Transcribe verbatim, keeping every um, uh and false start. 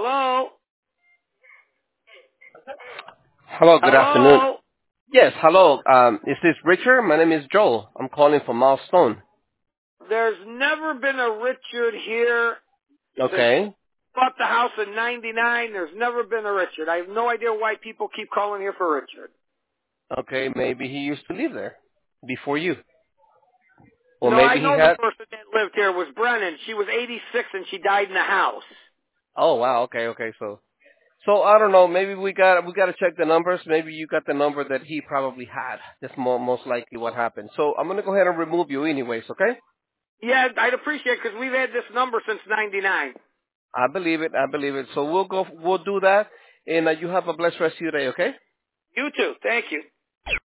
Hello? Hello, good afternoon. Hello? Yes, hello. Um, is this Richard? My name is Joel. I'm calling from Milestone. There's never been a Richard here since Okay. bought the house in ninety-nine. There's never been a Richard. I have no idea why people keep calling here for Richard. Okay, maybe he used to live there before you. Or No, I maybe he know the had... person that lived here was Brennan. She was eighty-six and she died in the house. Oh, wow. Okay, okay. So, so I don't know. Maybe we got we got to check the numbers. Maybe you got the number that he probably had. That's more, most likely what happened. So I'm going to go ahead and remove you anyways, okay? Yeah, I'd appreciate it because we've had this number since ninety-nine. I believe it. I believe it. So we'll go, we'll do that. And uh, you have a blessed rest of your day, okay? You too. Thank you.